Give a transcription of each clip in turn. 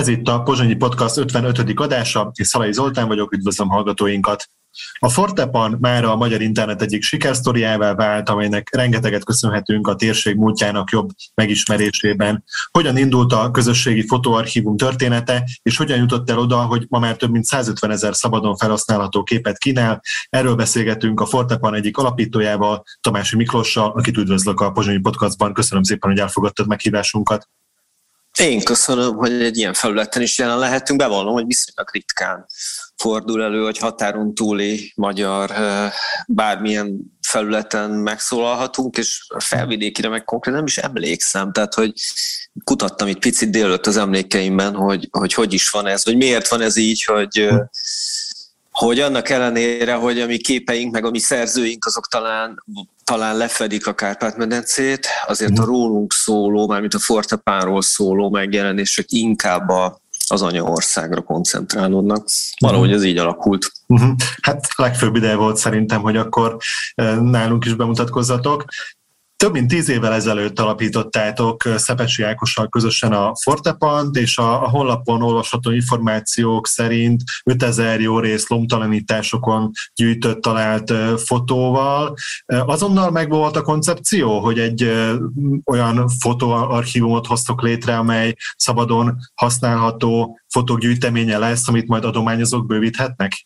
Ez itt a Pozsonyi Podcast 55. adása, és Szalai Zoltán vagyok, üdvözlöm hallgatóinkat. A Fortepan mára a magyar internet egyik sikersztoriává vált, amelynek rengeteget köszönhetünk a térség múltjának jobb megismerésében. Hogyan indult a közösségi fotóarchívum története, és hogyan jutott el oda, hogy ma már több mint 150 000 szabadon felhasználható képet kínál. Erről beszélgetünk a Fortepan egyik alapítójával, Tamási Miklóssal, akit üdvözlök a Pozsonyi Podcastban. Köszönöm szépen, hogy elfogadtad meghívásunkat. Én köszönöm, hogy egy ilyen felületen is jelen lehetünk. Bevallom, hogy viszonylag ritkán fordul elő, hogy határon túli magyar bármilyen felületen megszólalhatunk, és a felvidékire meg konkrétan nem is emlékszem. Tehát, hogy kutattam itt picit délőtt az emlékeimben, hogy is van ez, vagy miért van ez így, hogy annak ellenére, hogy a mi képeink, meg a mi szerzőink, azok talán lefedik a Kárpát-medencét, azért a rólunk szóló, mármint a Fortepánról szóló megjelenések inkább az anyaországra koncentrálódnak. Valahogy ez így alakult. Hát legfőbb ideje volt szerintem, hogy akkor nálunk is bemutatkozzatok. Több mint 10 évvel ezelőtt alapítottátok Szepesi Ákossal közösen a Fortepant, és a honlapon olvasható információk szerint 5000 jó rész lomtalanításokon gyűjtött, talált fotóval. Azonnal megvolt a koncepció, hogy egy olyan fotóarchívumot hoztok létre, amely szabadon használható fotók gyűjteménye lesz, amit majd adományozók bővíthetnek?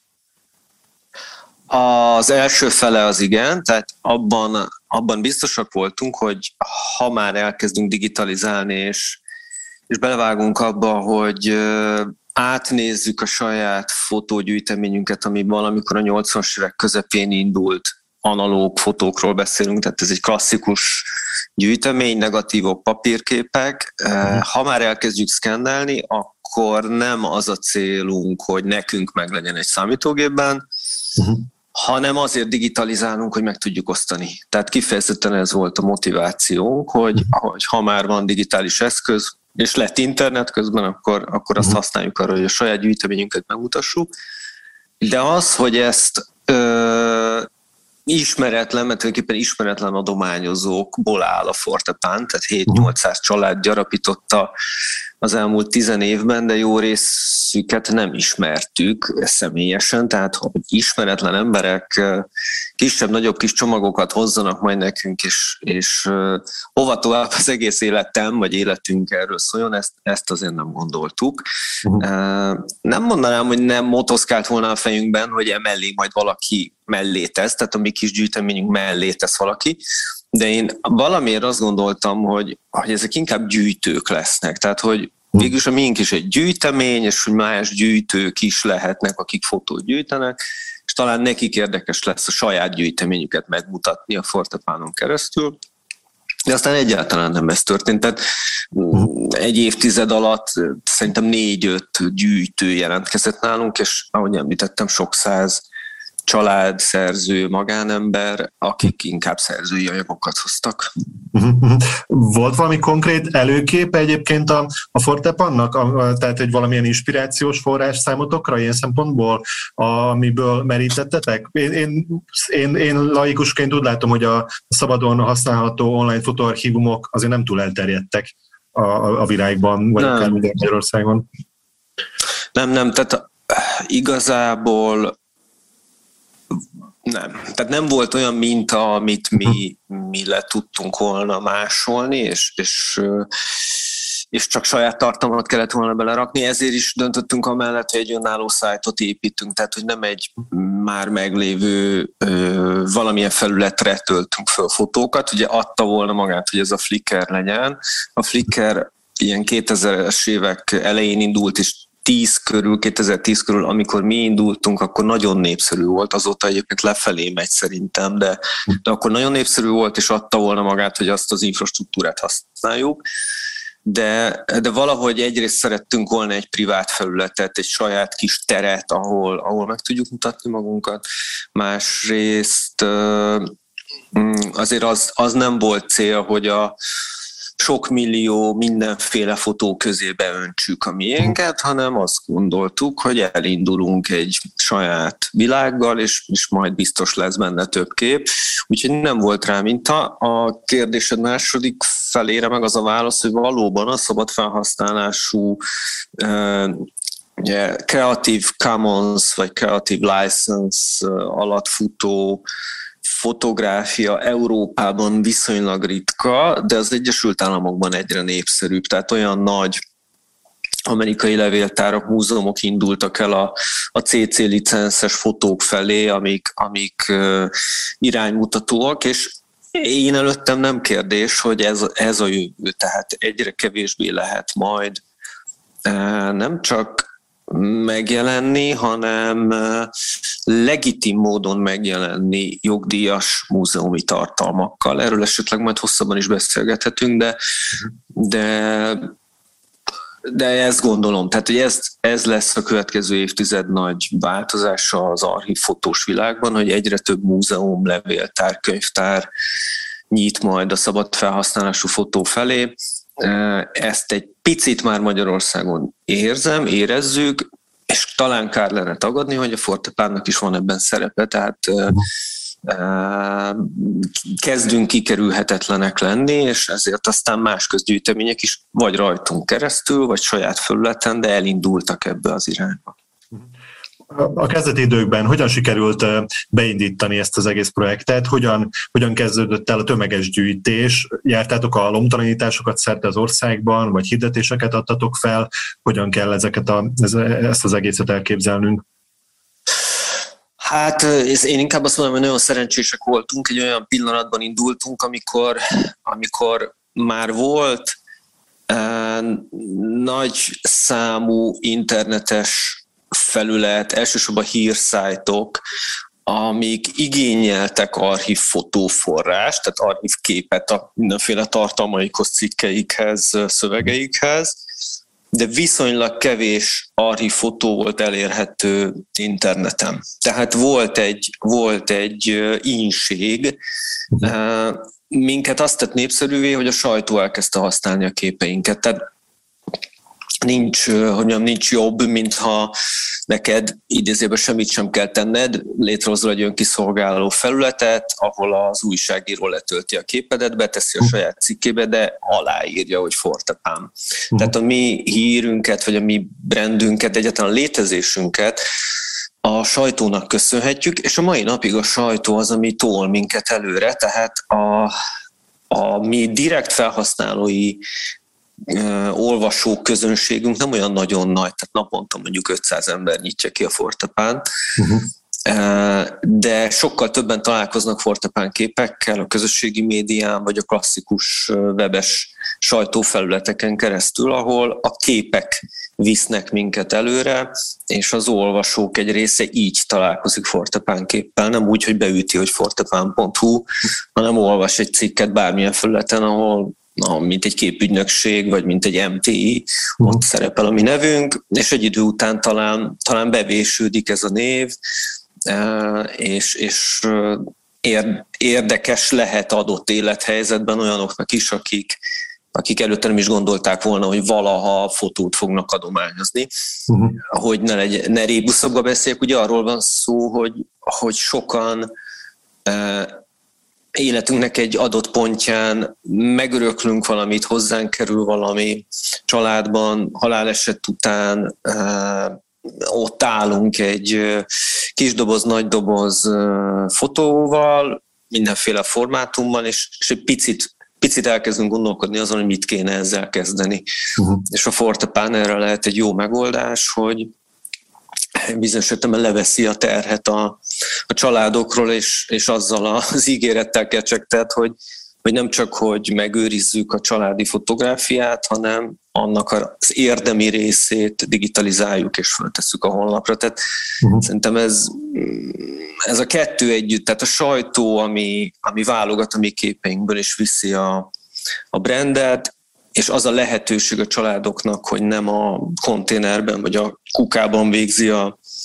Az első fele az igen, tehát abban biztosak voltunk, hogy ha már elkezdünk digitalizálni, és belevágunk abba, hogy átnézzük a saját fotógyűjteményünket, ami valamikor a 80-as évek közepén indult, analóg fotókról beszélünk, tehát ez egy klasszikus gyűjtemény, negatívok, papírképek. Ha már elkezdjük szkennelni, akkor nem az a célunk, hogy nekünk meglegyen egy számítógépben, hanem azért digitalizálunk, hogy meg tudjuk osztani. Tehát kifejezetten ez volt a motivációnk, hogy ha már van digitális eszköz, és lett internet közben, akkor azt használjuk arra, hogy a saját gyűjteményünket megmutassuk. De az, hogy ezt ismeretlen, mert tulajdonképpen ismeretlen adományozókból áll a Fortepán, tehát 7-800 család gyarapította az elmúlt 10 évben, de jó részüket nem ismertük személyesen, tehát hogy ismeretlen emberek kisebb-nagyobb kis csomagokat hozzanak majd nekünk, és hova tovább az egész életem, vagy életünk erről szóljon, ezt azért nem gondoltuk. Nem mondanám, hogy nem motoszkált volna a fejünkben, hogy emellé majd valaki mellé tesz, tehát a mi kis gyűjteményünk mellé tesz valaki, de én valamiért azt gondoltam, hogy ezek inkább gyűjtők lesznek, tehát hogy végülis a miénk is egy gyűjtemény, és hogy más gyűjtők is lehetnek, akik fotót gyűjtenek, és talán nekik érdekes lesz a saját gyűjteményüket megmutatni a Fortepánon keresztül. De aztán egyáltalán nem ez történt. Tehát egy évtized alatt szerintem 4-5 gyűjtő jelentkezett nálunk, és ahogy említettem, sok száz család, szerző, magánember, akik inkább szerzői anyagokat hoztak. Volt valami konkrét előképe egyébként a Fortepannak? Tehát egy valamilyen inspirációs forrás számotokra ilyen szempontból, amiből merítettetek? Én laikusként úgy látom, hogy a szabadon használható online fotóarchívumok azért nem túl elterjedtek a világban, vagy akár Magyarországon. Nem, tehát igazából nem. Tehát nem volt olyan minta, amit mi le tudtunk volna másolni, és csak saját tartalmat kellett volna belerakni, ezért is döntöttünk amellett, hogy egy önálló szájtot építünk, tehát hogy nem egy már meglévő valamilyen felületre töltünk föl fotókat, ugye adta volna magát, hogy ez a Flickr legyen. A Flickr ilyen 2000-es évek elején indult, és 2010 körül, amikor mi indultunk, akkor nagyon népszerű volt, azóta egyébként lefelé megy szerintem, de akkor nagyon népszerű volt, és adta volna magát, hogy azt az infrastruktúrát használjuk. De valahogy egyrészt szerettünk volna egy privát felületet, egy saját kis teret, ahol meg tudjuk mutatni magunkat. Másrészt azért az nem volt cél, sok millió mindenféle fotó közé beöntsük a miénket, hanem azt gondoltuk, hogy elindulunk egy saját világgal, és majd biztos lesz benne több kép. Úgyhogy nem volt rá minta. A kérdésed második felére meg az a válasz, hogy valóban a szabad felhasználású Creative Commons vagy Creative License alatt futó fotográfia Európában viszonylag ritka, de az Egyesült Államokban egyre népszerűbb. Tehát olyan nagy amerikai levéltárak, múzeumok indultak el a CC licenszes fotók felé, amik iránymutatóak, és én előttem nem kérdés, hogy ez a jövő, tehát egyre kevésbé lehet majd nem csak megjelenni, hanem legitim módon megjelenni jogdíjas múzeumi tartalmakkal. Erről esetleg majd hosszabban is beszélgethetünk, de ezt gondolom. Tehát, hogy ez lesz a következő évtized nagy változása az archívfotós világban, hogy egyre több múzeum, levéltár, könyvtár nyit majd a szabad felhasználású fotó felé. Ezt egy picit már Magyarországon érezzük, és talán kár lenne tagadni, hogy a Fortepánnak is van ebben szerepe, tehát kezdünk kikerülhetetlenek lenni, és ezért aztán más közgyűjtemények is vagy rajtunk keresztül, vagy saját felületen, de elindultak ebbe az irányba. A kezdeti időkben hogyan sikerült beindítani ezt az egész projektet? Hogyan kezdődött el a tömeges gyűjtés? Jártátok a lomtalanításokat szerte az országban, vagy hirdetéseket adtatok fel? Hogyan kell ezt az egészet elképzelnünk? Hát én inkább azt mondom, hogy nagyon szerencsések voltunk, egy olyan pillanatban indultunk, amikor már volt nagy számú internetes felület, elsősorban hírszájtok, amik igényeltek archívfotóforrást, tehát archívképet a mindenféle tartalmaikhoz, cikkeikhez, szövegeikhez, de viszonylag kevés archívfotó volt elérhető interneten. Tehát volt egy ínség. Minket azt tett népszerűvé, hogy a sajtó elkezdte használni a képeinket. Tehát nincs jobb, mintha neked idézőben semmit sem kell tenned, létrehozol egy önkiszolgáló felületet, ahol az újságíró letölti a képedet, beteszi a saját cikkébe, de aláírja, hogy Fortepán. Tehát a mi hírünket, vagy a mi brandünket, egyáltalán a létezésünket a sajtónak köszönhetjük, és a mai napig a sajtó az, ami tol minket előre, tehát a mi direkt felhasználói olvasó közönségünk nem olyan nagyon nagy, tehát naponta mondjuk 500 ember nyitja ki a Fortepánt, de sokkal többen találkoznak Fortepán képekkel a közösségi médián, vagy a klasszikus webes sajtófelületeken keresztül, ahol a képek visznek minket előre, és az olvasók egy része így találkozik Fortepán képpel, nem úgy, hogy beüti, hogy fortepán.hu, hanem olvas egy cikket bármilyen felületen, ahol mint egy képügynökség, vagy mint egy MTI, ott szerepel a mi nevünk, és egy idő után talán bevésődik ez a név, és érdekes lehet adott élethelyzetben olyanoknak is, akik előtte nem is gondolták volna, hogy valaha fotót fognak adományozni. Hogy ne rébuszabba beszéljek, ugye arról van szó, hogy sokan életünknek egy adott pontján megöröklünk valamit, hozzánk kerül valami családban, haláleset után ott állunk egy kis doboz, nagy doboz fotóval, mindenféle formátumban, és egy picit elkezdünk gondolkodni azon, hogy mit kéne ezzel kezdeni. És a Fortepán erre lehet egy jó megoldás, hogy bizonyos értelemben leveszi a terhet a családokról, és azzal az ígérettel kecsegtet, hogy nem csak, hogy megőrizzük a családi fotográfiát, hanem annak az érdemi részét digitalizáljuk és föltesszük a honlapra. Tehát szerintem ez a kettő együtt, tehát a sajtó, ami válogat a mi képeinkből és viszi a brandet, és az a lehetőség a családoknak, hogy nem a konténerben vagy a kukában végzi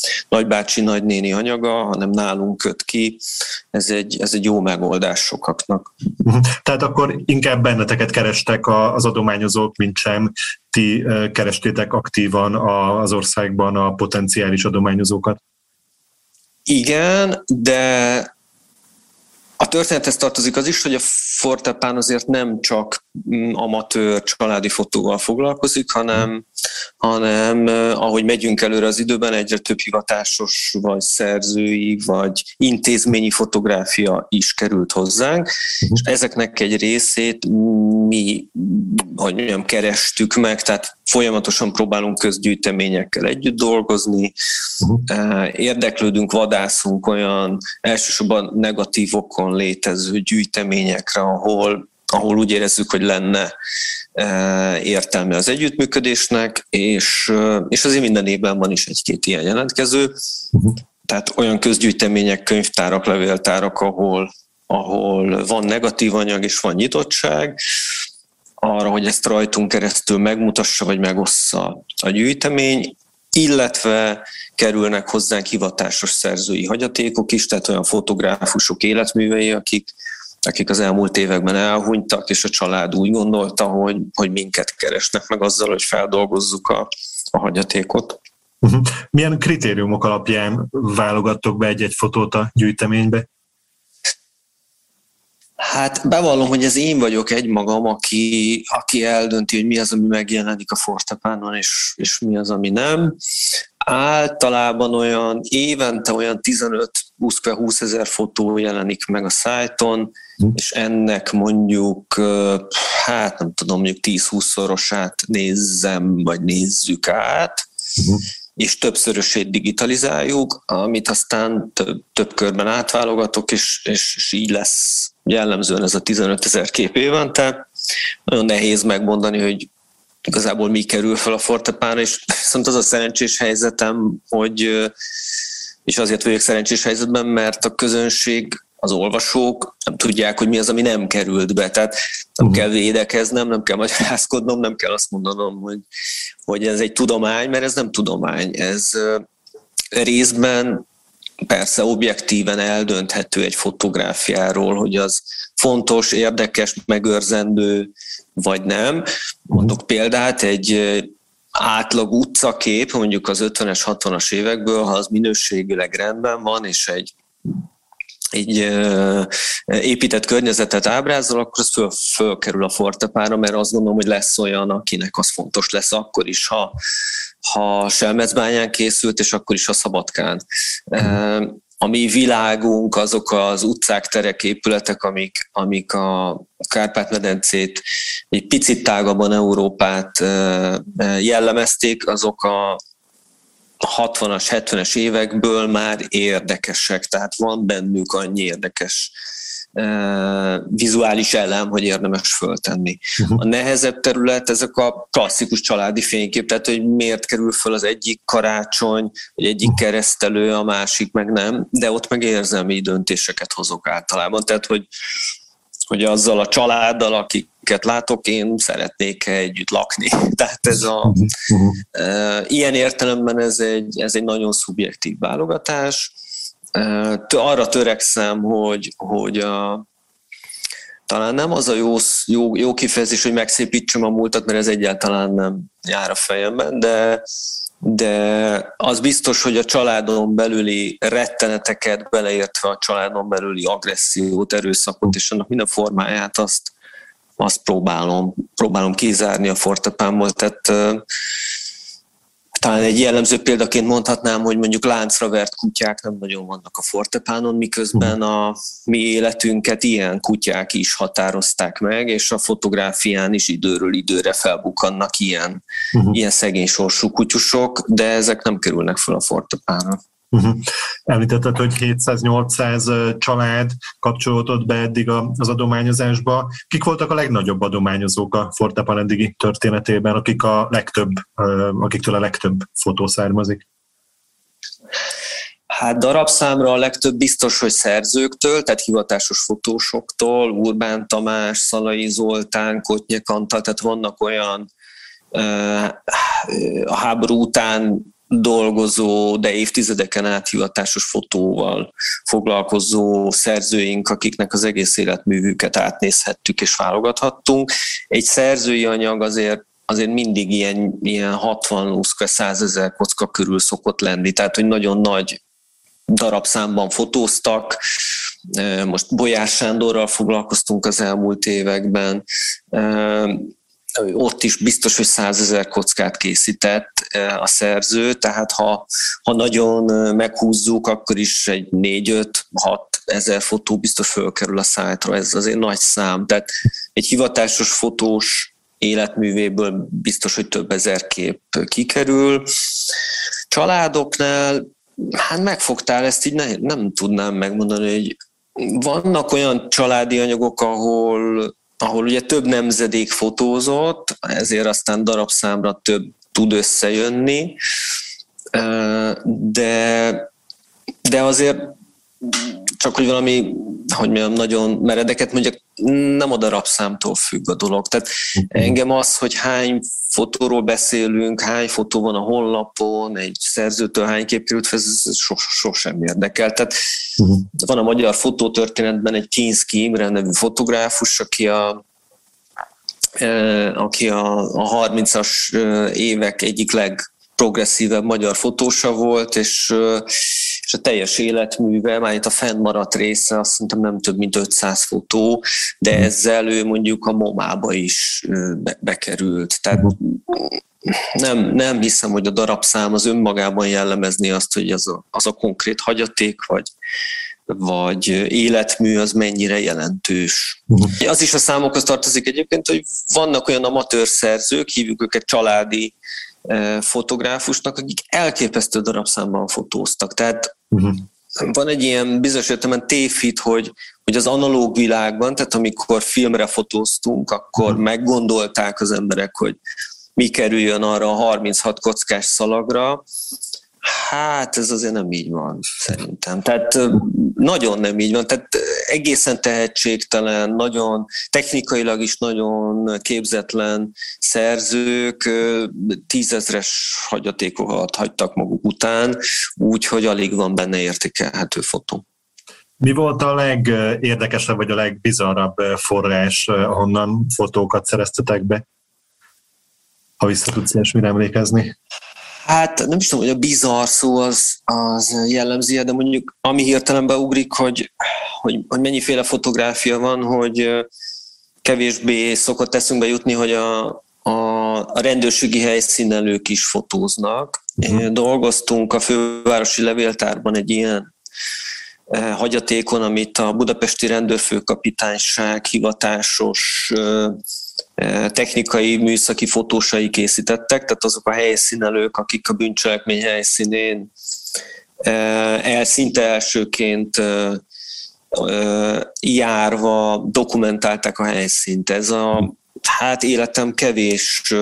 nagybácsi, nagynéni anyaga, hanem nálunk köt ki. Ez egy jó megoldás sokaknak. Tehát akkor inkább benneteket kerestek az adományozók, mint sem ti kerestétek aktívan az országban a potenciális adományozókat? Igen, de a történethez tartozik az is, hogy a Fortepán azért nem csak amatőr családi fotóval foglalkozik, hanem ahogy megyünk előre az időben, egyre több hivatásos, vagy szerzői, vagy intézményi fotográfia is került hozzánk, és ezeknek egy részét mi, hogy mondjam, kerestük meg, tehát folyamatosan próbálunk közgyűjteményekkel együtt dolgozni, érdeklődünk, vadászunk olyan elsősorban negatívokon létező gyűjteményekre, ahol úgy érezzük, hogy lenne értelme az együttműködésnek, és azért minden évben van is egy-két ilyen jelentkező. Tehát olyan közgyűjtemények, könyvtárak, levéltárak, ahol van negatív anyag és van nyitottság, arra, hogy ezt rajtunk keresztül megmutassa, vagy megossza a gyűjtemény, illetve kerülnek hozzánk hivatásos szerzői hagyatékok is, tehát olyan fotográfusok életművei, akik az elmúlt években elhunytak, és a család úgy gondolta, hogy minket keresnek meg azzal, hogy feldolgozzuk a hagyatékot. Milyen kritériumok alapján válogattok be egy-egy fotót a gyűjteménybe? Hát bevallom, hogy ez én vagyok egymagam, aki eldönti, hogy mi az, ami megjelenik a Fortepánon, és mi az, ami nem. Általában évente olyan 15-20 ezer fotó jelenik meg a szájton, és ennek mondjuk, nem tudom, mondjuk 10-20-szorosát nézzem, vagy nézzük át, és többszörösét digitalizáljuk, amit aztán több körben átválogatok, és így lesz jellemzően ez a 15 000 kép évente. Nagyon nehéz megmondani, hogy igazából mi kerül fel a Fortepánra, és viszont az a szerencsés helyzetem, és azért vagyok szerencsés helyzetben, mert a közönség, az olvasók nem tudják, hogy mi az, ami nem került be. Tehát nem kell védekeznem, nem kell magyarázkodnom, nem kell azt mondanom, hogy ez egy tudomány, mert ez nem tudomány. Ez részben persze objektíven eldönthető egy fotográfiáról, hogy az fontos, érdekes, megőrzendő, vagy nem. Mondok példát, egy átlag utcakép, mondjuk az 50-es, 60-as évekből, ha az minőségileg rendben van, és egy épített környezetet ábrázol, akkor az fölkerül a Fortepánra, mert azt gondolom, hogy lesz olyan, akinek az fontos lesz akkor is, ha Selmecbányán készült, és akkor is a Szabadkán. A mi világunk, azok az utcák, terek, épületek, amik a Kárpát-medencét, egy picit tágabban Európát jellemezték, azok a 60-as, 70-es évekből már érdekesek, tehát van bennük annyi érdekes vizuális elem, hogy érdemes föltenni. A nehezebb terület ezek a klasszikus családi fénykép, tehát hogy miért kerül föl az egyik karácsony, vagy egyik keresztelő, a másik meg nem, de ott meg érzelmi döntéseket hozok általában, tehát hogy azzal a családdal, akiket látok, én szeretnék együtt lakni. Tehát ilyen értelemben ez egy nagyon szubjektív válogatás. Arra törekszem, hogy talán nem az a jó kifejezés, hogy megszépítsem a múltat, mert ez egyáltalán nem jár a fejemben, de az biztos, hogy a családon belüli retteneteket, beleértve a családon belüli agressziót, erőszakot és annak minden formáját, azt próbálom kizárni a Fortepánból. Tehát talán egy jellemző példaként mondhatnám, hogy mondjuk láncra vert kutyák nem nagyon vannak a Fortepánon, miközben a mi életünket ilyen kutyák is határozták meg, és a fotográfián is időről időre felbukkannak ilyen szegény sorsú kutyusok, de ezek nem kerülnek fel a Fortepánra. Említetted, hogy 700-800 család kapcsolódott be eddig az adományozásba. Kik voltak a legnagyobb adományozók a Fortepán eddigi történetében, akiktől a legtöbb fotó származik? Hát darabszámra a legtöbb biztos, hogy szerzőktől, tehát hivatásos fotósoktól, Urbán Tamás, Szalai Zoltán, Kotnyek Antal, tehát vannak olyan a háború után dolgozó, de évtizedeken át hivatásos fotóval foglalkozó szerzőink, akiknek az egész életművüket átnézhettük és válogathattunk. Egy szerzői anyag azért mindig ilyen 60-100 000 kocka körül szokott lenni, tehát hogy nagyon nagy darabszámban fotóztak. Most Bolyár Sándorral foglalkoztunk az elmúlt években, ott is biztos, hogy 100 000 kockát készített a szerző, tehát ha nagyon meghúzzuk, akkor is egy 4-5-6 ezer fotó biztos fölkerül a szájtra, ez azért nagy szám. Tehát egy hivatásos fotós életművéből biztos, hogy több ezer kép kikerül. Családoknál, hát megfogtál ezt, így nem tudnám megmondani, hogy vannak olyan családi anyagok, ahol ugye több nemzedék fotózott, ezért aztán darabszámra több tud összejönni, de azért csak, hogy valami, hogy mondjam, nagyon meredeket mondjak, nem a darabszámtól függ a dolog. Tehát engem az, hogy hány fotóról beszélünk, hány fotó van a honlapon, egy szerzőtől hány kép került fel, ez sosem érdekel. Tehát van a magyar fotótörténetben egy Kinszki Imre nevű fotográfus, aki a 30-as évek egyik legprogresszívebb magyar fotósa volt, és a teljes életműve, már itt a fennmaradt része, azt szerintem nem több mint 500 fotó, de ezzel ő mondjuk a MoMA-ba is bekerült. Tehát nem hiszem, hogy a darabszám az önmagában jellemezni azt, hogy az a konkrét hagyaték, vagy életmű az mennyire jelentős. Az is a számokhoz tartozik egyébként, hogy vannak olyan amatőr szerzők, hívjuk őket családi fotográfusnak, akik elképesztő darabszámban fotóztak. Tehát van egy ilyen bizonyos értelemben tévhit, hogy az analóg világban, tehát amikor filmre fotóztunk, akkor meggondolták az emberek, hogy mi kerüljön arra a 36 kockás szalagra. Hát ez azért nem így van, szerintem. Tehát nagyon nem így van. Tehát egészen tehetségtelen, nagyon technikailag is nagyon képzetlen szerzők 10 000-es hagyatékokat hagytak maguk után, úgyhogy alig van benne értékelhető fotó. Mi volt a legérdekesebb, vagy a legbizarrabb forrás, ahonnan fotókat szereztetek be? Ha vissza tudsz ilyesmire emlékezni. Hát nem is tudom, hogy a bizarr szó az jellemzi, de mondjuk ami hirtelenbe ugrik, hogy mennyiféle fotográfia van, hogy kevésbé szokott eszünkbe jutni, hogy a rendőrségi helyszínelők is fotóznak. Dolgoztunk a fővárosi levéltárban egy ilyen hagyatékon, amit a budapesti rendőrfőkapitányság hivatásos technikai, műszaki fotósai készítettek, tehát azok a helyszínelők, akik a bűncselekmény helyszínén szinte elsőként járva dokumentálták a helyszínt. Ez életem kevés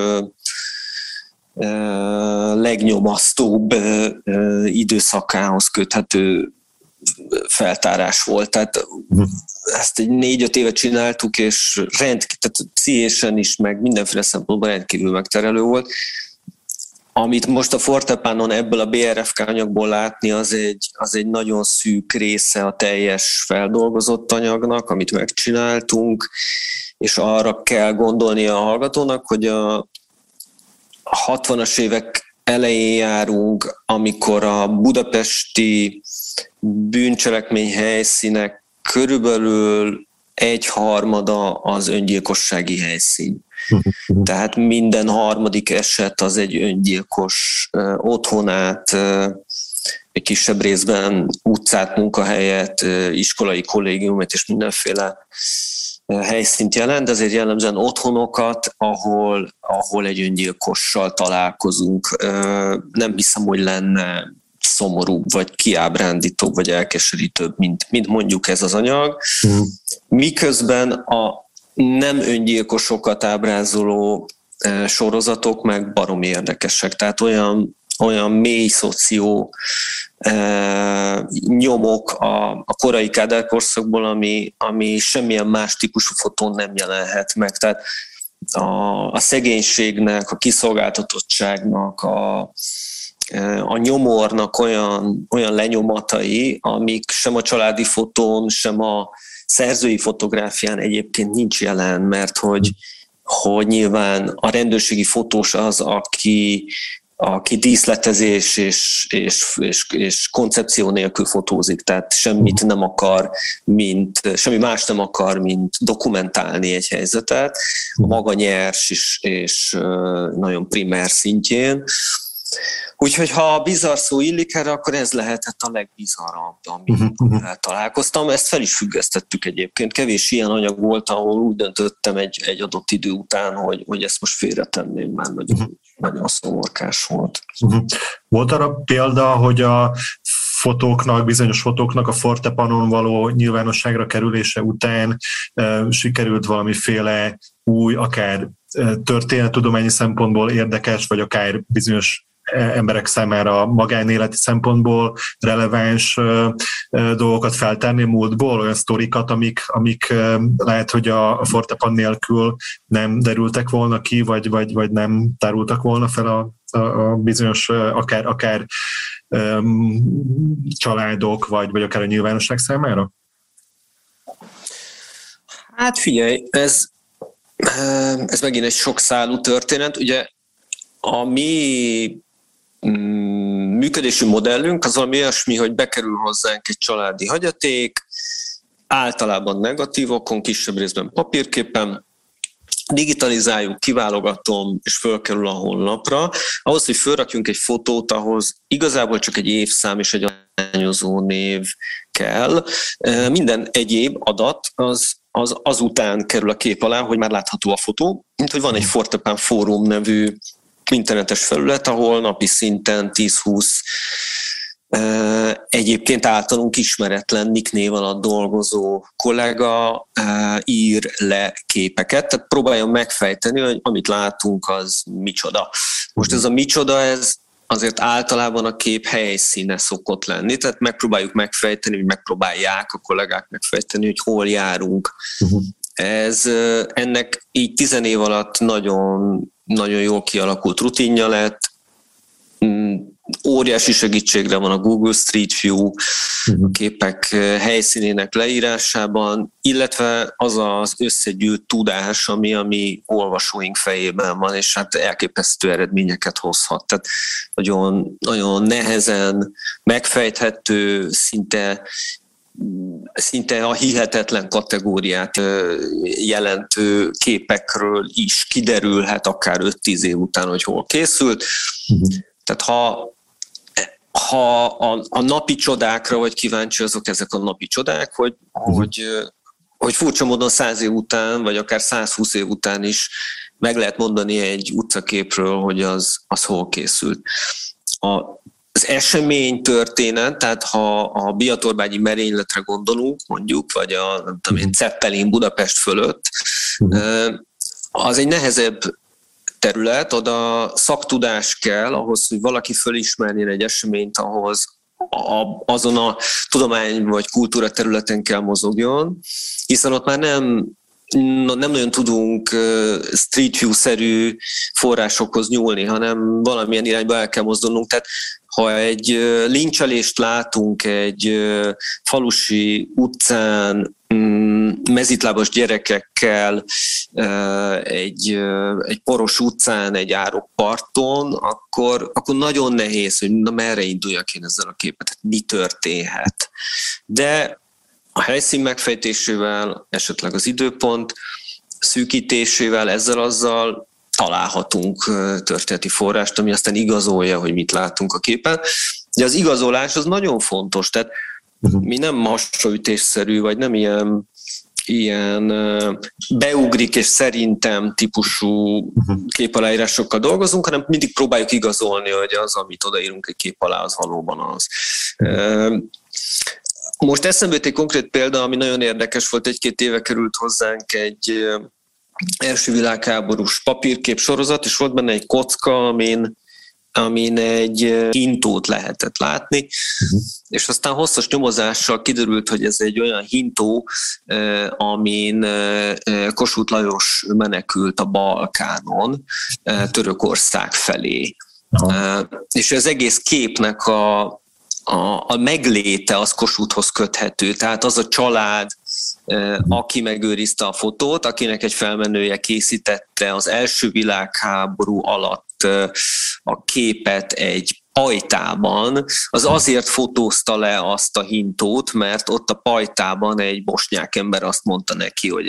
legnyomasztóbb időszakához köthető feltárás volt. Tehát ezt egy 4-5 éve csináltuk, és tehát pszichésen is, meg mindenféle szempontból rendkívül megterelő volt. Amit most a Fortepánon ebből a BRFK anyagból látni, az egy nagyon szűk része a teljes feldolgozott anyagnak, amit megcsináltunk, és arra kell gondolnia a hallgatónak, hogy a 60-as évek elején járunk, amikor a budapesti bűncselekmény helyszínek körülbelül 1/3 az öngyilkossági helyszín. Tehát minden harmadik eset az egy öngyilkos otthonát, egy kisebb részben utcát, munkahelyet, iskolai kollégiumot és mindenféle helyszínt jelent, de azért jellemzően otthonokat, ahol egy öngyilkossal találkozunk. Nem hiszem, hogy lenne szomorúbb, vagy kiábrándítóbb, vagy elkeserítőbb, mint mondjuk ez az anyag. Miközben a nem öngyilkosokat ábrázoló sorozatok meg baromi érdekesek. Tehát olyan mély szoció nyomok a korai Kádár korszakból, ami semmilyen más típusú fotón nem jelenhet meg. Tehát a szegénységnek, a kiszolgáltatottságnak, a nyomornak olyan lenyomatai, amik sem a családi fotón, sem a szerzői fotográfián egyébként nincs jelen, mert hogy nyilván a rendőrségi fotós az, aki díszletezés és koncepció nélkül fotózik, tehát semmit nem akar, semmi más nem akar, mint dokumentálni egy helyzetet, a maga nyers és nagyon primer szintjén. Úgyhogy ha a bizarr szó illik erre, akkor ez lehetett a legbizarrabb, amivel találkoztam. Ezt fel is függesztettük egyébként. Kevés ilyen anyag volt, ahol úgy döntöttem egy adott idő után, hogy ezt most félretenném, már nagyon szomorkás volt. Volt arra példa, hogy a bizonyos fotóknak a Fortepanon való nyilvánosságra kerülése után sikerült valamiféle új, akár történettudományi szempontból érdekes, vagy akár bizonyos emberek számára magánéleti szempontból releváns dolgokat feltárni múltból, olyan sztorikat, amik lehet, hogy a Fortepan nélkül nem derültek volna ki, vagy nem tárultak volna fel a bizonyos akár családok, vagy akár a nyilvánosság számára? Hát figyelj, ez megint egy sokszálú történet. Ugye a mi működési modellünk az valami olyasmi, hogy bekerül hozzánk egy családi hagyaték, általában negatívokon, kisebb részben papírképen, digitalizáljuk, kiválogatom, és fölkerül a honlapra. Ahhoz, hogy fölrakjunk egy fotót, ahhoz igazából csak egy évszám és egy arányozó név kell. Minden egyéb adat az azután kerül a kép alá, hogy már látható a fotó, mint hogy van egy Fortepan Fórum nevű internetes felület, ahol napi szinten 10-20 egyébként általunk ismeretlen nicknév alatt dolgozó kollega ír le képeket, tehát próbáljon megfejteni, hogy amit látunk, az micsoda. Most ez a micsoda, ez azért általában a kép helyszíne szokott lenni, tehát megpróbáljuk megfejteni, vagy megpróbálják a kollégák megfejteni, hogy hol járunk. Ennek így 10 év alatt nagyon, nagyon jól kialakult rutinja lett, óriási segítségre van a Google Street View a képek helyszínének leírásában, illetve az az összegyűlt tudás, ami a mi olvasóink fejében van, és hát elképesztő eredményeket hozhat. Tehát nagyon, nagyon nehezen megfejthető, szinte a hihetetlen kategóriát jelentő képekről is kiderülhet akár 5-10 év után, hogy hol készült. Tehát ha a napi csodákra vagy kíváncsi azok ezek a napi csodák, hogy furcsa módon 100 év után, vagy akár 120 év után is meg lehet mondani egy utcaképről, hogy az hol készült. Az esemény történet, tehát ha a Biatorbágyi merényletre gondolunk, mondjuk, vagy a Zeppelin Budapest fölött, az egy nehezebb terület, oda szaktudás kell ahhoz, hogy valaki fölismerjen egy eseményt, ahhoz azon a tudomány vagy kultúra területen kell mozogjon, hiszen ott már nem nagyon tudunk Street View-szerű forrásokhoz nyúlni, hanem valamilyen irányba el kell mozdulnunk. Tehát ha egy lincselést látunk egy falusi utcán, mezitlábas gyerekekkel, egy poros utcán, egy árokparton, akkor nagyon nehéz, hogy merre induljak én ezzel a képet, mi történhet. De a helyszín megfejtésével, esetleg az időpont szűkítésével, ezzel-azzal találhatunk történeti forrást, ami aztán igazolja, hogy mit látunk a képen. De az igazolás az nagyon fontos, tehát mi nem hasraütésszerű, vagy nem ilyen beugrik és szerintem típusú képaláírásokkal dolgozunk, hanem mindig próbáljuk igazolni, hogy az, amit odaírunk egy kép alá, az valóban az. Most eszembe jött egy konkrét példa, ami nagyon érdekes volt, 1-2 éve került hozzánk egy első világháborús papírkép sorozat, és volt benne egy kocka, amin egy hintót lehetett látni, és aztán hosszas nyomozással kiderült, hogy ez egy olyan hintó, amin Kossuth Lajos menekült a Balkánon, Törökország felé. És az egész képnek a megléte az Kossuthhoz köthető. Tehát az a család, aki megőrizte a fotót, akinek egy felmenője készítette az első világháború alatt a képet egy pajtában, az azért fotózta le azt a hintót, mert ott a pajtában egy bosnyák ember azt mondta neki, hogy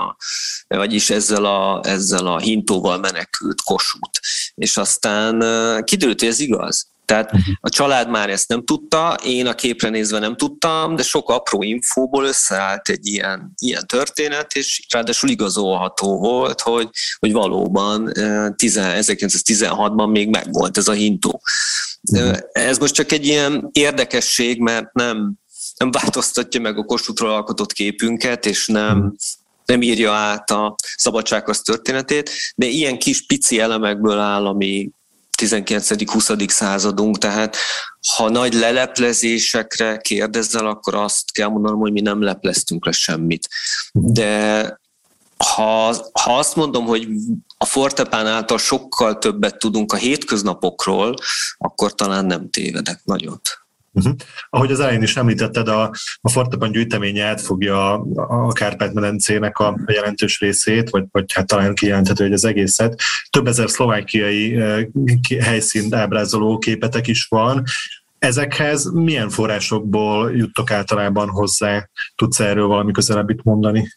ezzel a hintóval menekült Kossuth. És aztán kiderült, hogy ez igaz. Tehát a család már ezt nem tudta, én a képre nézve nem tudtam, de sok apró infóból összeállt egy ilyen történet, és ráadásul igazolható volt, hogy valóban 1916-ban még megvolt ez a hintó. Ez most csak egy ilyen érdekesség, mert nem változtatja meg a Kossuthról alkotott képünket, és nem írja át a szabadságharc történetét, de ilyen kis pici elemekből áll a mi 19.-20. századunk, tehát ha nagy leleplezésekre kérdezzel, akkor azt kell mondanom, hogy mi nem lepleztünk le semmit. De ha azt mondom, hogy a Fortepán által sokkal többet tudunk a hétköznapokról, akkor talán nem tévedek nagyot. Ahogy az elején is említetted, a Fortepan gyűjteménye átfogja a Kárpát-medencének a jelentős részét, vagy hát talán kijelenthető, hogy az egészet. Több ezer szlovákiai helyszínt ábrázoló képetek is van. Ezekhez milyen forrásokból juttok általában hozzá? Tudsz erről valami közelebbit mondani?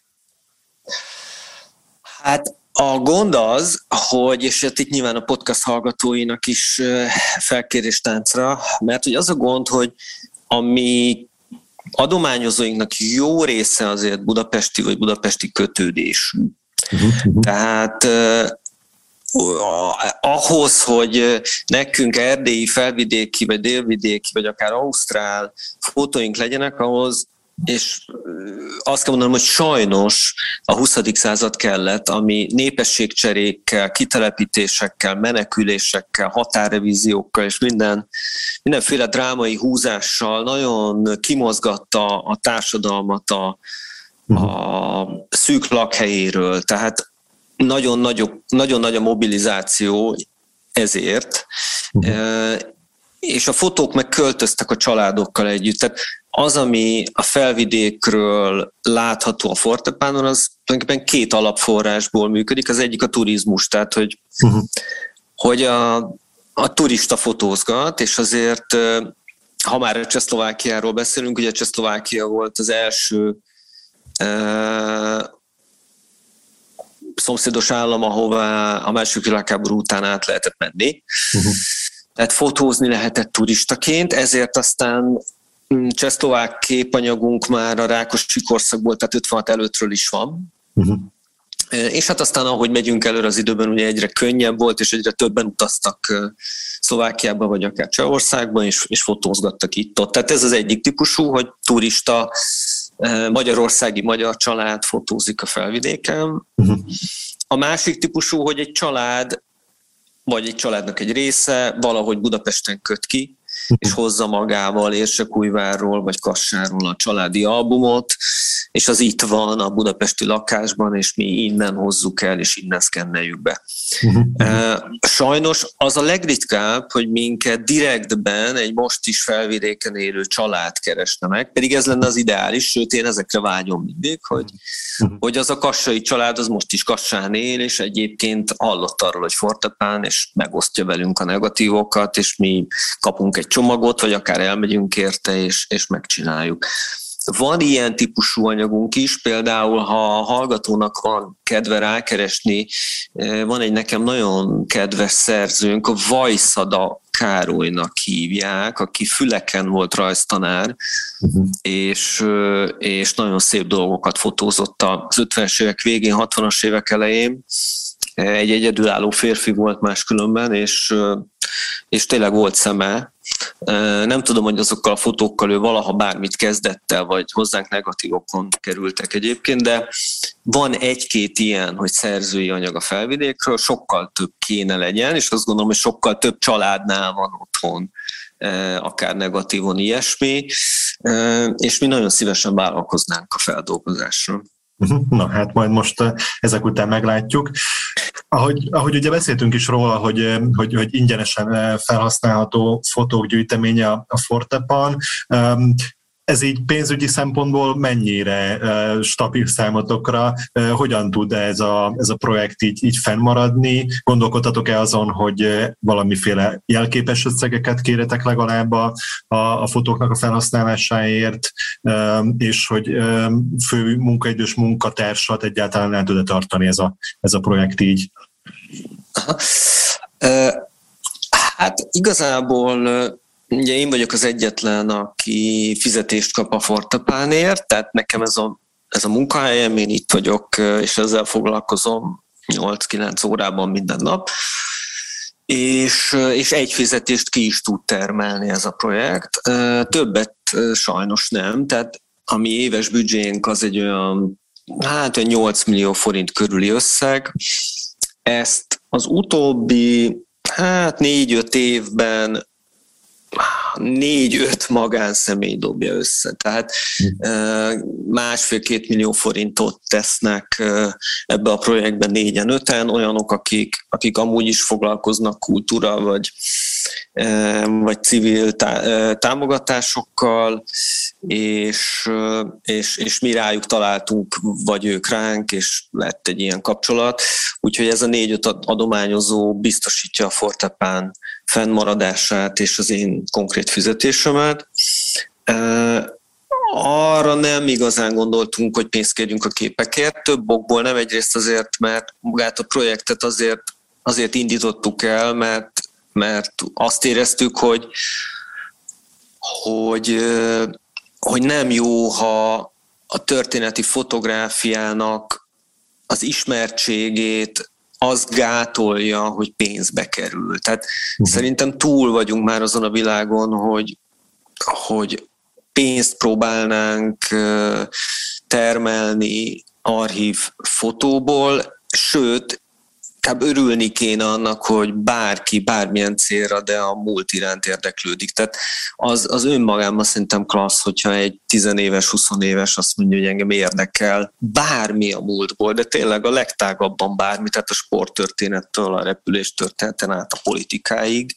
Hát a gond az, hogy, és itt nyilván a podcast hallgatóinak is felkérés táncra, mert hogy az a gond, hogy a mi adományozóinknak jó része azért budapesti vagy budapesti kötődésű. Tehát ahhoz, hogy nekünk erdélyi, felvidéki, vagy délvidéki, vagy akár ausztrál fotóink legyenek, ahhoz, és azt kell mondanom, hogy sajnos a 20. század kellett, ami népességcserékkel, kitelepítésekkel, menekülésekkel, határrevíziókkal és mindenféle drámai húzással nagyon kimozgatta a társadalmat a szűk lakhelyéről. Tehát nagyon nagy a mobilizáció ezért, és a fotók meg költöztek a családokkal együtt. Tehát az, ami a felvidékről látható a Fortepánon, az tulajdonképpen két alapforrásból működik. Az egyik a turizmus, tehát hogy a turista fotózgat, és azért, ha már a Csehszlovákiáról beszélünk, ugye Csehszlovákia volt az első szomszédos állam, ahová a második világháború után át lehetett menni. Tehát fotózni lehetett turistaként, ezért aztán csehszlovák képanyagunk már a Rákosi korszakból, tehát 56 előttről is van. És hát aztán, ahogy megyünk előre az időben, ugye egyre könnyebb volt, és egyre többen utaztak Szlovákiába, vagy akár Csehországba, és fotózgattak itt-ott. Tehát ez az egyik típusú, hogy turista, magyarországi magyar család fotózik a felvidéken. A másik típusú, hogy egy család, vagy egy családnak egy része valahogy Budapesten köt ki, és hozza magával Érsekújvárról vagy Kassáról a családi albumot, és az itt van a budapesti lakásban, és mi innen hozzuk el, és innen szkenneljük be. Sajnos az a legritkább, hogy minket direktben egy most is felvidéken élő család keresne meg, pedig ez lenne az ideális, sőt én ezekre vágyom mindig, hogy az a kassai család az most is Kassán él, és egyébként hallott arról, hogy Fortepán, és megosztja velünk a negatívokat, és mi kapunk egy csomagot, vagy akár elmegyünk érte, és megcsináljuk. Van ilyen típusú anyagunk is, például ha a hallgatónak van kedve rákeresni, van egy nekem nagyon kedves szerzőnk, a Vajszada Károlynak hívják, aki Füleken volt rajztanár, és nagyon szép dolgokat fotózott az 50-es évek végén, 60-as évek elején. Egy egyedülálló férfi volt máskülönben, és tényleg volt szeme. Nem tudom, hogy azokkal a fotókkal ő valaha bármit kezdett el, vagy hozzánk negatívokon kerültek egyébként, de van egy-két ilyen, hogy szerzői anyag a felvidékről, sokkal több kéne legyen, és azt gondolom, hogy sokkal több családnál van otthon akár negatívon ilyesmi, és mi nagyon szívesen vállalkoznánk a feldolgozásra. Na hát majd most ezek után meglátjuk. Ahogy ugye beszéltünk is róla, hogy ingyenesen felhasználható fotók gyűjteménye a Fortepan, ez így pénzügyi szempontból mennyire stabil számotokra, hogyan tud ez a projekt így fennmaradni? Gondolkodtatok-e azon, hogy valamiféle jelképes összegeket kéretek legalább a fotóknak a felhasználásáért, és hogy fő munkaidős munkatársat egyáltalán el tud-e tartani ez a projekt így? Hát igazából ugye én vagyok az egyetlen, aki fizetést kap a Fortepánért, tehát nekem ez a munkahelyem, én itt vagyok, és ezzel foglalkozom 8-9 órában minden nap, és egy fizetést ki is tud termelni ez a projekt. Többet sajnos nem, tehát a mi éves büdzsénk az egy olyan 8 millió forint körüli összeg. Ezt az utóbbi 4-5 évben 4-5 magánszemély dobja össze. Tehát 1,5-2 millió forintot tesznek ebbe a projektben 4-5-en, olyanok, akik amúgy is foglalkoznak kultúra vagy civil támogatásokkal, és mi rájuk találtunk, vagy ők ránk, és lett egy ilyen kapcsolat. Úgyhogy ez a 4-5 adományozó biztosítja a Fortepán fennmaradását és az én konkrét fizetésemet. Arra nem igazán gondoltunk, hogy pénzt kérjünk a képekért, több okból, nem egyrészt azért, mert magát a projektet azért indítottuk el, mert azt éreztük, hogy nem jó, ha a történeti fotográfiának az ismertségét az gátolja, hogy pénzbe kerül. Tehát szerintem túl vagyunk már azon a világon, hogy pénzt próbálnánk termelni archív fotóból, sőt, inkább örülni kéne annak, hogy bárki, bármilyen célra, de a múlt iránt érdeklődik. Tehát az önmagában szerintem klassz, hogyha egy 10 éves, 20 éves azt mondja, hogy engem érdekel bármi a múltból, de tényleg a legtágabban bármi, tehát a sporttörténettől, a repüléstörténeten át a politikáig.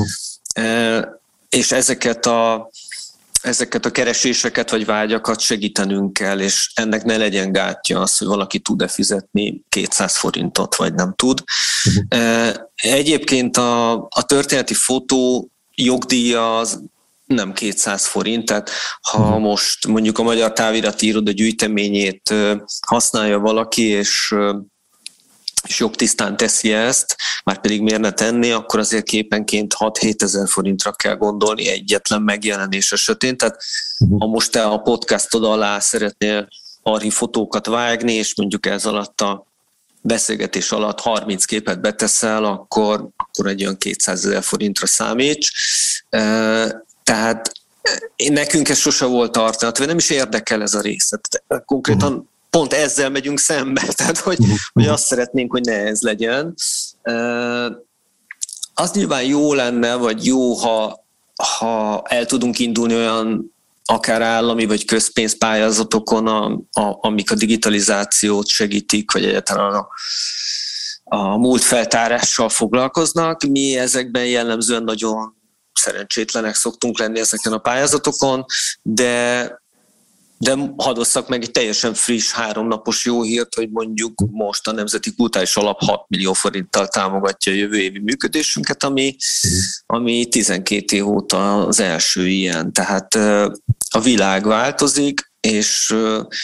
És ezeket a kereséseket vagy vágyakat segítenünk kell, és ennek ne legyen gátja az, hogy valaki tud-e fizetni 200 forintot, vagy nem tud. Egyébként a történeti fotó jogdíja az nem 200 forint, tehát ha most mondjuk a Magyar Távirati Iroda gyűjteményét használja valaki, és jogtisztán teszi ezt, már pedig miért ne tenni, akkor azért képenként 6-7 ezer forintra kell gondolni egyetlen megjelenés esetén. Tehát ha most te a podcastod alá szeretnél archív fotókat vágni, és mondjuk ez alatt a beszélgetés alatt 30 képet beteszel, akkor egy olyan 200 000 forintra számíts. Tehát nekünk ez sose volt tartalat, vagy nem is érdekel ez a rész. Konkrétan pont ezzel megyünk szembe, tehát hogy azt szeretnénk, hogy ne ez legyen. Az nyilván jó lenne, vagy jó, ha el tudunk indulni olyan akár állami vagy közpénzpályázatokon, amik a digitalizációt segítik, vagy egyáltalán a múltfeltárással foglalkoznak. Mi ezekben jellemzően nagyon szerencsétlenek szoktunk lenni ezeken a pályázatokon, de hadd osszak meg egy teljesen friss 3 napos jó hírt, hogy mondjuk most a Nemzeti Kulturális Alap 6 millió forinttal támogatja a jövő évi működésünket, ami 12 év óta az első ilyen. Tehát a világ változik, és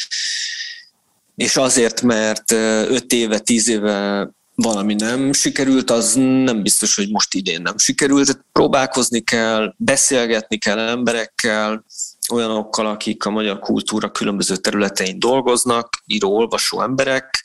azért, mert 5 éve, 10 éve valami nem sikerült, az nem biztos, hogy most idén nem sikerült. Próbálkozni kell, beszélgetni kell emberekkel, olyanokkal, akik a magyar kultúra különböző területein dolgoznak, író-olvasó emberek.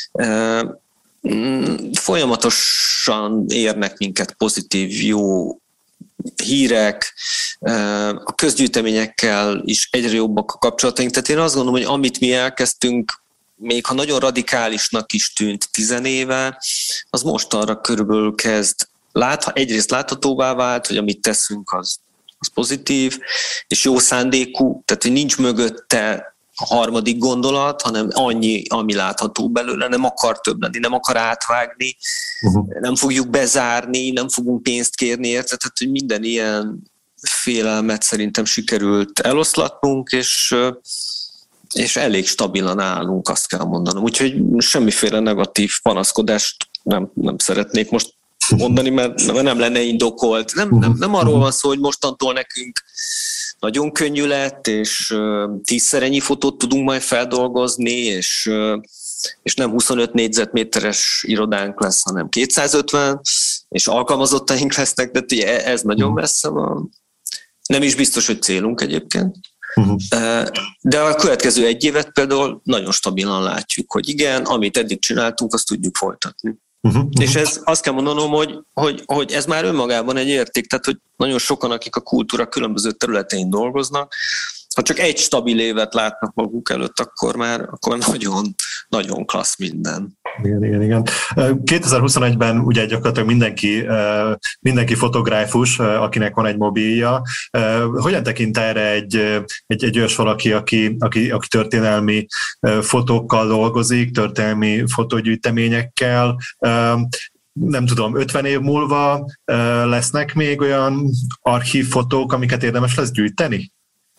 Folyamatosan érnek minket pozitív, jó hírek, a közgyűjteményekkel is egyre jobbak a kapcsolataink. Tehát én azt gondolom, hogy amit mi elkezdtünk, még ha nagyon radikálisnak is tűnt 10 éve, az mostanra körülbelül kezd egyrészt láthatóvá vált, hogy amit teszünk, az pozitív, és jó szándékú, tehát hogy nincs mögötte a harmadik gondolat, hanem annyi, ami látható belőle, nem akar több lenni, nem akar átvágni, nem fogjuk bezárni, nem fogunk pénzt kérni érte, tehát hogy minden ilyen félelmet szerintem sikerült eloszlatnunk, és elég stabilan állunk, azt kell mondanom. Úgyhogy semmiféle negatív panaszkodást nem szeretnék most mondani, mert nem lenne indokolt. Nem arról van szó, hogy mostantól nekünk nagyon könnyű lett, és 10-szer ennyi fotót tudunk majd feldolgozni, és nem 25 négyzetméteres irodánk lesz, hanem 250, és alkalmazottaink lesznek, de ugye ez nagyon messze van. Nem is biztos, hogy célunk egyébként. De a következő egy évet például nagyon stabilan látjuk, hogy igen, amit eddig csináltunk, azt tudjuk folytatni. És ez azt kell mondanom, hogy ez már önmagában egy érték, tehát hogy nagyon sokan, akik a kultúra különböző területein dolgoznak, ha csak egy stabil évet látnak maguk előtt, akkor már nagyon, nagyon klassz minden. Igen. 2021-ben ugye gyakorlatilag mindenki fotográfus, akinek van egy mobilja. Hogyan tekint erre egy olyas valaki, aki történelmi fotókkal dolgozik, történelmi fotógyűjteményekkel? Nem tudom, 50 év múlva lesznek még olyan archív fotók, amiket érdemes lesz gyűjteni?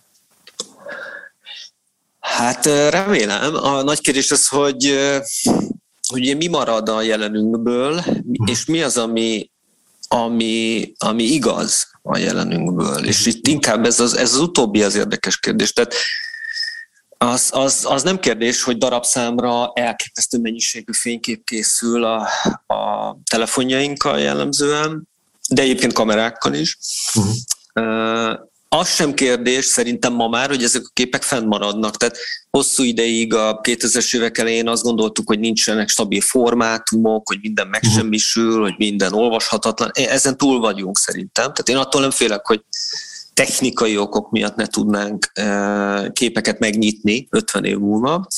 Hát remélem. A nagy kérdés az, hogy mi marad a jelenünkből, és mi az, ami igaz a jelenünkből. És itt inkább ez az utóbbi az érdekes kérdés. Tehát az nem kérdés, hogy darabszámra elképesztő mennyiségű fénykép készül a telefonjainkkal jellemzően, de egyébként kamerákkal is. Az sem kérdés szerintem ma már, hogy ezek a képek fennmaradnak. Tehát hosszú ideig a 2000-es évek elején azt gondoltuk, hogy nincsenek stabil formátumok, hogy minden megsemmisül, hogy minden olvashatatlan. Ezen túl vagyunk szerintem. Tehát én attól nem félek, hogy technikai okok miatt ne tudnánk képeket megnyitni 50 év múlva.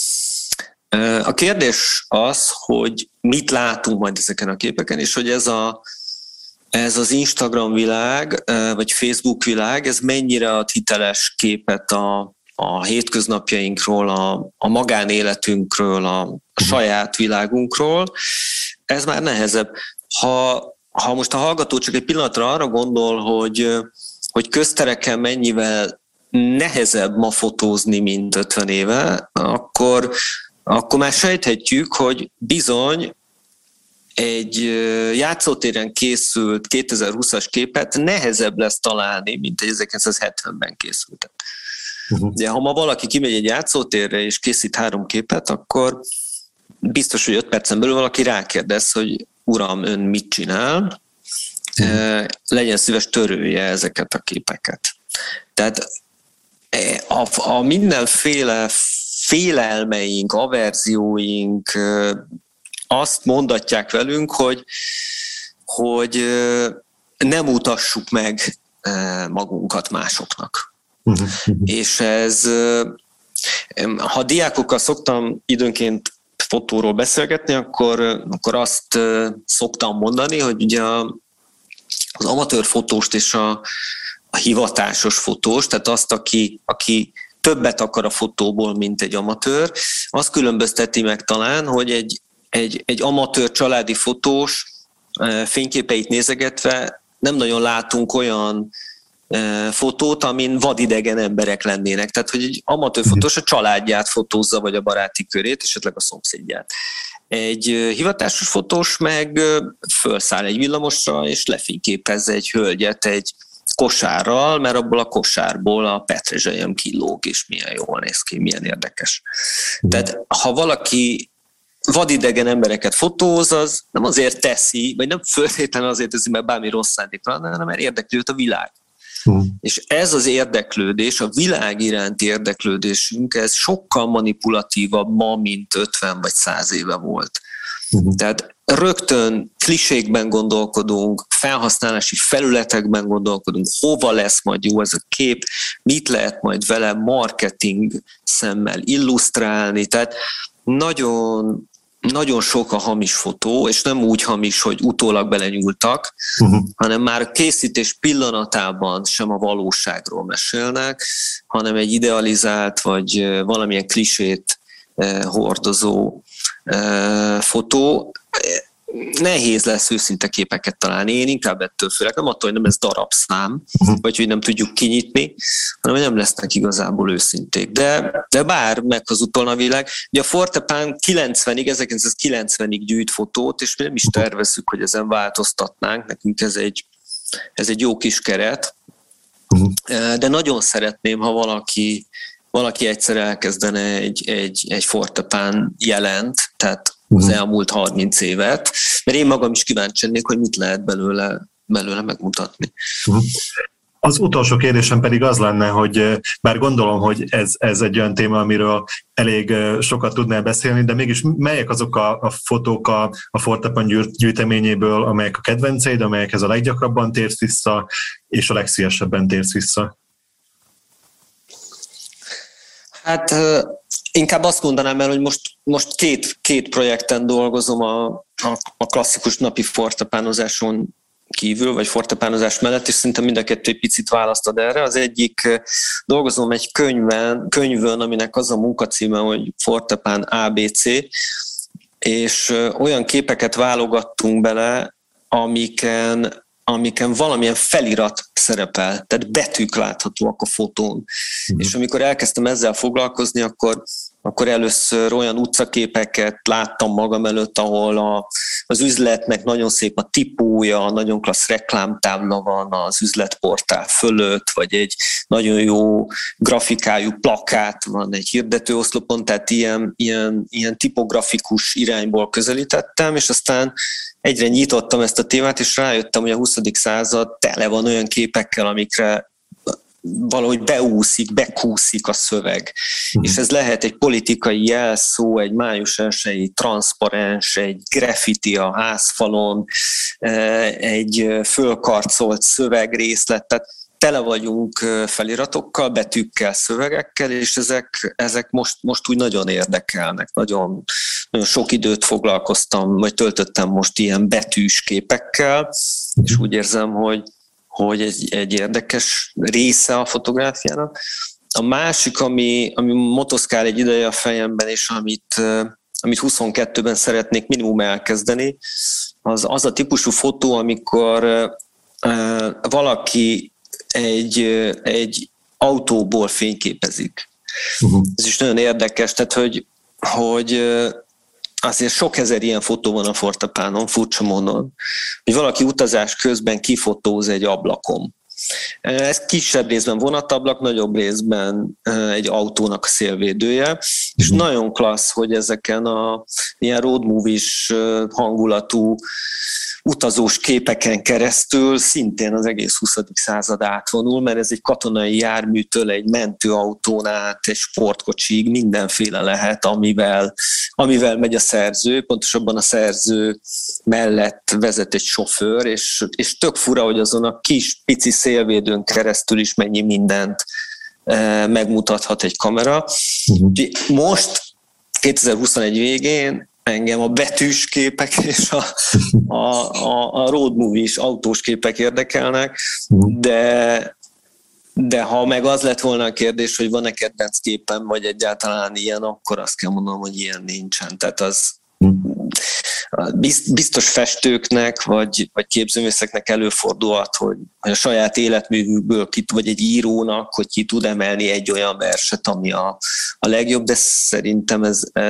A kérdés az, hogy mit látunk majd ezeken a képeken, és hogy ez az Instagram világ, vagy Facebook világ, ez mennyire ad hiteles képet a hétköznapjainkról, a magánéletünkről, a saját világunkról. Ez már nehezebb. Ha most a hallgató csak egy pillanatra arra gondol, hogy köztereken mennyivel nehezebb ma fotózni, mint 50 éve, akkor már sejthetjük, hogy bizony egy játszótéren készült 2020-as képet nehezebb lesz találni, mint egy 1970-ben készültet. De ha ma valaki kimegy egy játszótérre és készít 3 képet, akkor biztos, hogy 5 percen belül valaki rákérdez, hogy uram, ön mit csinál? Legyen szíves, törölje ezeket a képeket. Tehát a mindenféle félelmeink, averzióink azt mondatják velünk, hogy nem mutassuk meg magunkat másoknak. És ez, ha diákokkal szoktam időnként fotóról beszélgetni, akkor azt szoktam mondani, hogy ugye az amatőr fotóst és a hivatásos fotós, tehát azt, aki többet akar a fotóból, mint egy amatőr, azt különbözteti meg talán, hogy egy amatőr családi fotós fényképeit nézegetve nem nagyon látunk olyan fotót, amin vadidegen emberek lennének. Tehát, hogy egy amatőr fotós a családját fotózza, vagy a baráti körét, esetleg a szomszédját. Egy hivatásos fotós meg fölszáll egy villamosra, és lefényképezze egy hölgyet egy kosárral, mert abból a kosárból a petrezselyem kilóg, és milyen jól néz ki, milyen érdekes. Tehát, ha valaki vadidegen embereket fotóz, az nem azért teszi, vagy nem föltétlenül azért teszi, mert bármi rossz szándékra, hanem mert érdekli őt a világ. És ez az érdeklődés, a világ iránti érdeklődésünk, ez sokkal manipulatívabb ma, mint 50 vagy 100 éve volt. Tehát rögtön klisékben gondolkodunk, felhasználási felületekben gondolkodunk, hova lesz majd jó ez a kép, mit lehet majd vele marketing szemmel illusztrálni, tehát nagyon nagyon sok a hamis fotó, és nem úgy hamis, hogy utólag belenyúltak, hanem már készítés pillanatában sem a valóságról mesélnek, hanem egy idealizált, vagy valamilyen klisét hordozó fotó. Nehéz lesz őszinte képeket találni, én inkább ettől félek, nem attól, hogy nem lesz darabszám, vagy hogy nem tudjuk kinyitni, hanem hogy nem lesznek igazából őszinték. De bár meghazudtolna a világ. Ugye a Fortepan 1990-ig gyűjt fotót, és mi nem is tervezzük, hogy ezen változtatnánk, nekünk ez egy jó kis keret, de nagyon szeretném, ha valaki egyszer elkezdene egy Fortepan jelent, tehát az elmúlt 30 évet, mert én magam is kíváncsi lennék, hogy mit lehet belőle megmutatni. Az utolsó kérdésem pedig az lenne, hogy bár gondolom, hogy ez egy olyan téma, amiről elég sokat tudnál beszélni, de mégis melyek azok a fotók a Fortepan gyűjteményéből, amelyek a kedvenceid, amelyekhez a leggyakrabban térsz vissza, és a legszívesebben térsz vissza? Hát inkább azt mondanám el, hogy most két projekten dolgozom a klasszikus napi fortepánozáson kívül, vagy fortepánozás mellett, és szerintem mind a kettő egy picit választad erre. Az egyik, dolgozom egy könyvön, aminek az a munkacíme, hogy Fortepan ABC, és olyan képeket válogattunk bele, amiken valamilyen felirat szerepel, tehát betűk láthatóak a fotón. És amikor elkezdtem ezzel foglalkozni, akkor először olyan utcaképeket láttam magam előtt, ahol az üzletnek nagyon szép a tipója, nagyon klassz reklámtábla van az üzletportál fölött, vagy egy nagyon jó grafikájú plakát van egy hirdetőoszlopon, tehát ilyen tipografikus irányból közelítettem, és aztán egyre nyitottam ezt a témát, és rájöttem, hogy a 20. század tele van olyan képekkel, amikre valahogy bekúszik a szöveg. És ez lehet egy politikai jelszó, egy május 1-i transzparens, egy graffiti a házfalon, egy fölkarcolt szövegrészlet, tehát tele vagyunk feliratokkal, betűkkel, szövegekkel, és ezek most úgy nagyon érdekelnek. Nagyon sok időt foglalkoztam, vagy töltöttem most ilyen betűs képekkel, és úgy érzem, hogy egy érdekes része a fotográfiának. A másik, ami motoszkál egy ideje a fejemben, és amit 22-ben szeretnék minimum elkezdeni, az a típusú fotó, amikor valaki egy autóból fényképezik. Ez is nagyon érdekes, tehát hogy azért sok ezer ilyen fotó van a Fortepanon, furcsa módon, hogy valaki utazás közben kifotóz egy ablakon. Ez kisebb részben vonatablak, nagyobb részben egy autónak a szélvédője, és nagyon klassz, hogy ezeken a ilyen road movie-s hangulatú utazós képeken keresztül szintén az egész 20. század átvonul, mert ez egy katonai járműtől egy mentőautón át, egy sportkocsig, mindenféle lehet, amivel megy a szerző, pontosabban a szerző mellett vezet egy sofőr, és tök fura, hogy azon a kis pici szélvédőn keresztül is mennyi mindent megmutathat egy kamera. Most 2021 végén engem a betűs képek és a road movie-s autós képek érdekelnek, de ha meg az lett volna a kérdés, hogy van-e kedvenc képem, vagy egyáltalán ilyen, akkor azt kell mondanom, hogy ilyen nincsen. Tehát az biztos festőknek, vagy képzőművészeknek előfordulhat, hogy a saját életművükből, vagy egy írónak, hogy ki tud emelni egy olyan verset, ami a legjobb, de szerintem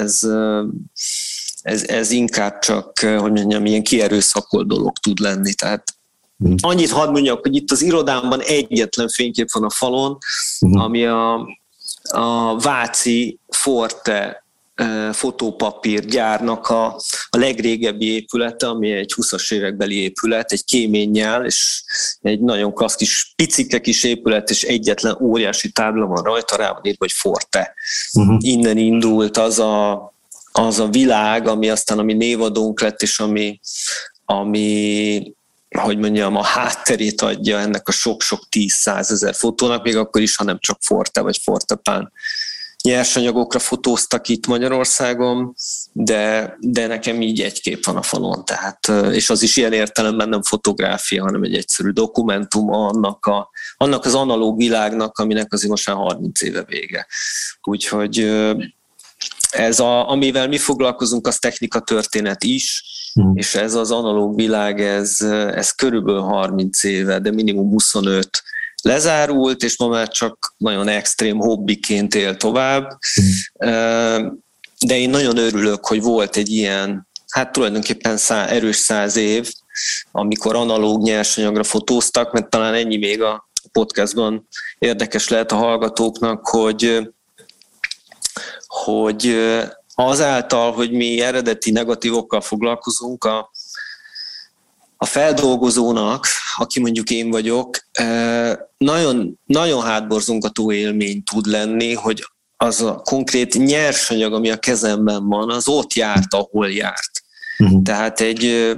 ez inkább csak, hogy mondjam, ilyen kierőszakolt dolog tud lenni. Tehát annyit hadd mondjak, hogy itt az irodámban egyetlen fénykép van a falon, ami a váci Forte fotópapír gyárnak a legrégebbi épülete, ami egy 20-as évekbeli épület, egy kéménnyel, és egy nagyon klassz kis picike kis épület, és egyetlen óriási tábla van rajta, rá van írva, hogy Forte. Innen indult az a világ, ami aztán a mi névadónk lett, és ami hogy mondjam, a hátterét adja ennek a sok-sok 10-100 ezer fotónak, még akkor is, ha nem csak Forte vagy Fortepan nyersanyagokra fotóztak itt Magyarországon, de nekem így egy kép van a falon, tehát, és az is ilyen értelemben nem fotográfia, hanem egy egyszerű dokumentum annak az analóg világnak, aminek azért most már 30 éve vége. Úgyhogy amivel mi foglalkozunk, az technikatörténet is, és ez az analóg világ, ez körülbelül 30 éve, de minimum 25 lezárult, és ma már csak nagyon extrém hobbiként él tovább. De én nagyon örülök, hogy volt egy ilyen, hát tulajdonképpen erős 100 év, amikor analóg nyersanyagra fotóztak, mert talán ennyi még a podcastban érdekes lehet a hallgatóknak, hogy azáltal, hogy mi eredeti negatívokkal foglalkozunk, a feldolgozónak, aki mondjuk én vagyok, nagyon, nagyon hátborzongató élmény tud lenni, hogy az a konkrét nyersanyag, ami a kezemben van, az ott járt, ahol járt. Tehát egy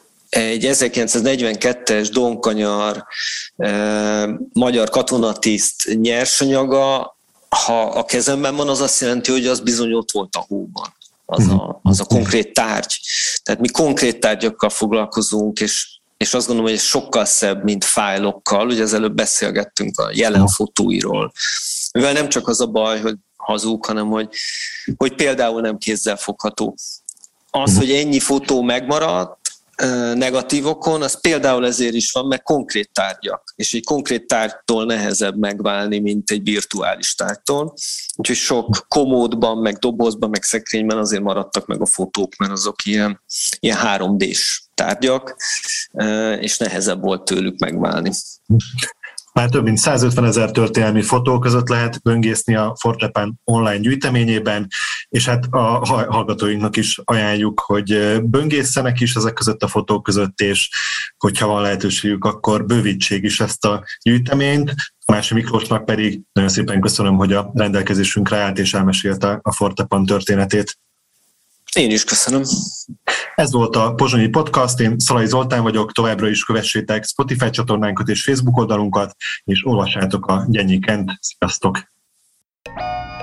1942-es Donkanyar magyar katonatiszt nyersanyaga, ha a kezemben van, az azt jelenti, hogy az bizony ott volt a hóban. Az a konkrét tárgy. Tehát mi konkrét tárgyakkal foglalkozunk, és azt gondolom, hogy ez sokkal szebb, mint fájlokkal. Ugye az előbb beszélgettünk a jelen fotóiról. Mivel nem csak az a baj, hogy hazug, hanem hogy például nem kézzel fogható. Az, hogy ennyi fotó megmaradt negatívokon, az például ezért is van, mert konkrét tárgyak. És egy konkrét tárgytól nehezebb megválni, mint egy virtuális tárgytól. Úgyhogy sok komódban, meg dobozban, meg szekrényben azért maradtak meg a fotók, mert azok ilyen 3D-s tárgyak, és nehezebb volt tőlük megválni. Már több mint 150 000 történelmi fotó között lehet böngészni a Fortepan online gyűjteményében, és hát a hallgatóinknak is ajánljuk, hogy böngésszenek is ezek között a fotók között, és hogyha van lehetőségük, akkor bővítsék is ezt a gyűjteményt. Mási Miklósnak pedig nagyon szépen köszönöm, hogy a rendelkezésünkre állt és elmesélte a Fortepan történetét. Én is köszönöm. Ez volt a Pozsonyi Podcast, én Szalai Zoltán vagyok, továbbra is kövessétek Spotify csatornánkat és Facebook oldalunkat, és olvassátok a Gyennyi Kent. Sziasztok!